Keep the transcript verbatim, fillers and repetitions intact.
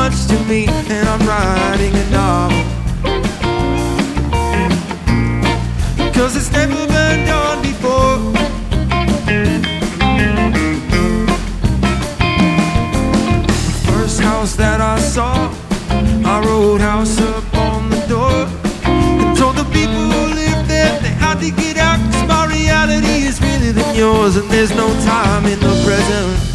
much to me, and I'm writing a novel, 'cause it's never been done before. The first house that I saw, I wrote house up on the door and told the people who lived there they had to get out, 'cause my reality is realer than yours, and there's no time in the present.